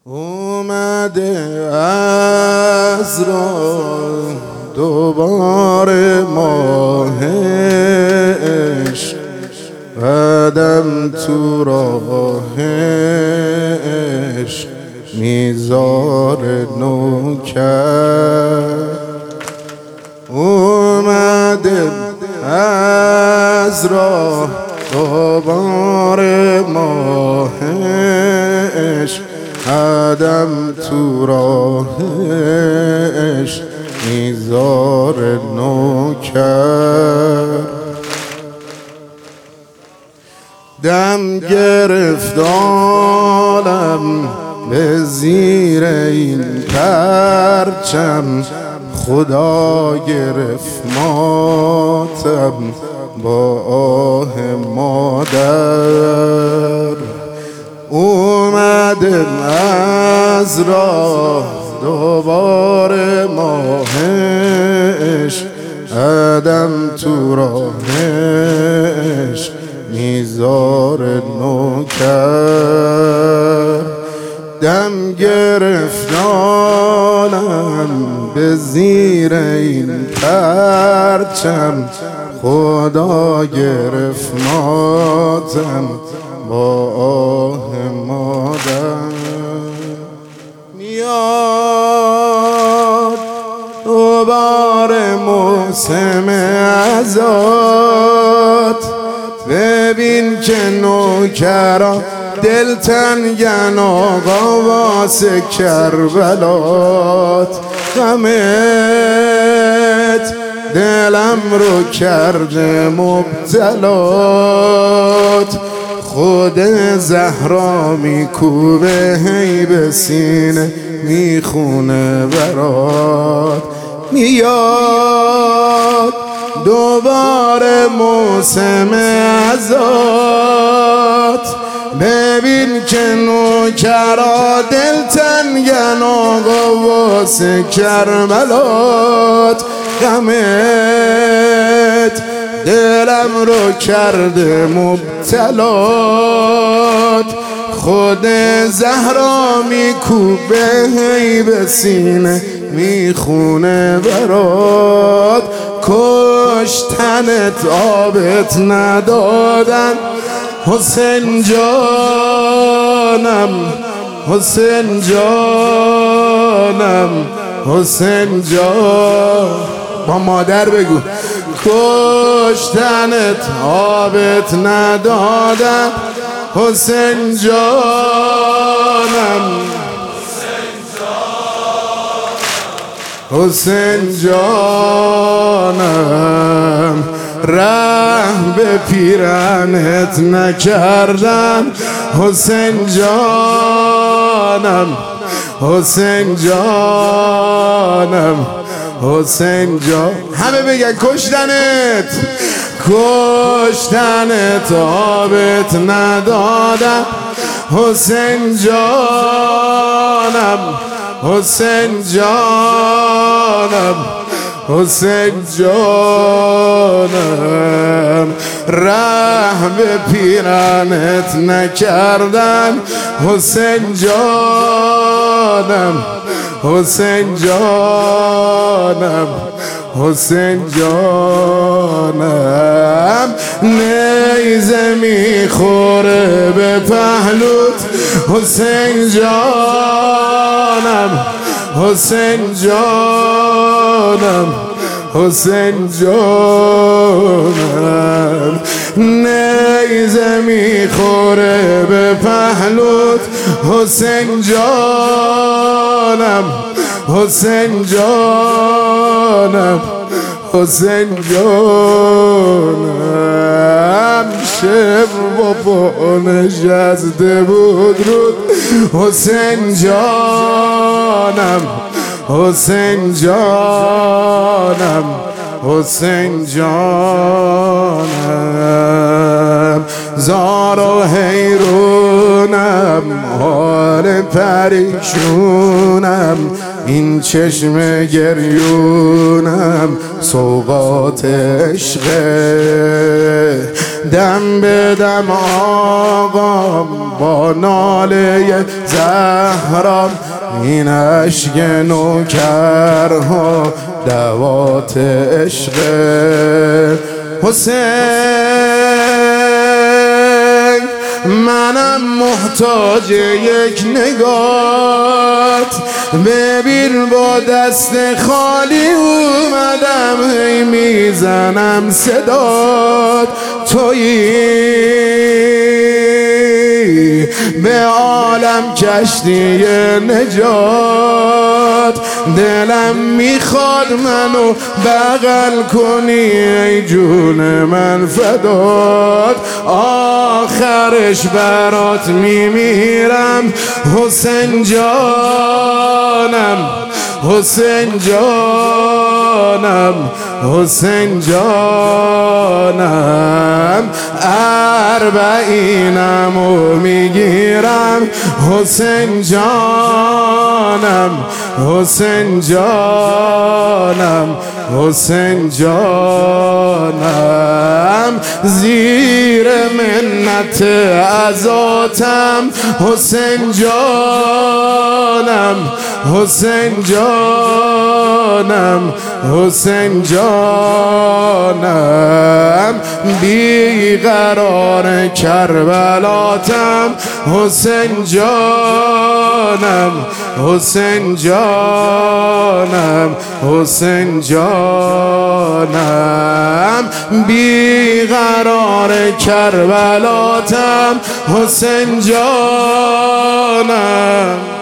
اومده از راه دوباره ماه عشق، قدم تو راه عشق میذاره نوکر. اومده از راه دوباره ماه عشق، قدم تو راه عشق میذاره نوکر. دم گرفت عالم به زیر این پرچم، خدا گرفت ماتم با آه مادر. اومده از راه دوباره ماه عشق، قدم تو راه عشق میذاره نوکر. دم گرفت عالم به زیر این پرچم، خدا گرفت ماتم با آه مادر. میاد دوباره موسم عزات، ببین که نوکران دلتنگن آقا واسه کربلات. غمت دلم رو کرده مبتلات، خود زهرا میکوبه هی به سینه میخونه برات. میاد دوباره موسم عزات، ببین که نوکرا دلتنگن آقا واسه کربلات. غمت دلم رو کرده مبتلات، خود زهرا میکوبه هی به سینه میخونه برات. کشتنت آبت ندادن حسین جانم، حسین جانم، حسین جان. با مادر بگو کشتنت آبت ندادن حسین جانم، حسین جانم. رحم به پیرنت نکردن حسین جانم، حسین جانم، حسین جان. همه بگن کشتنت، کشتنت آبت ندادن حسین جانم، حسین جانم، حسین جانم. رحم به پیرنت نکردن حسین جانم، حسین جانم، حسین جانم. نیزه میخوره به پهلوت حسین جانم، حسین جانم، حسین جانم. نیزه میخوره به پهلوت حسین جانم، حسین جانم، حسین جانم. شب با پا نشسته بود رود حسین جانم، حسین جانم، حسین جانم. زار و حیرونم، حال پریشونم، این چشم گریونم سوغات عشقه. دم به دم آقام با ناله زهرام، این عشق نوکرها دوات عشقه. حسین منم محتاج یک نگات، ببین با دست خالی اومدم، هی میزنم صدات. تویی به عالم کشتی نجات، دلم میخواد منو بغل کنی ای جون من فدات. آخرش برات میمیرم حسین جانم، حسین جانم، حسین جانم. اربعینمو میگیرم حسین جانم، حسین جانم، حسین جانم. زیر منت عزاتم حسین جانم، حسین جانم، حسین جانم. بیقرار کربلاتم حسین جانم، حسین جانم، حسین جانم. بیقرار کربلاتم حسین جانم.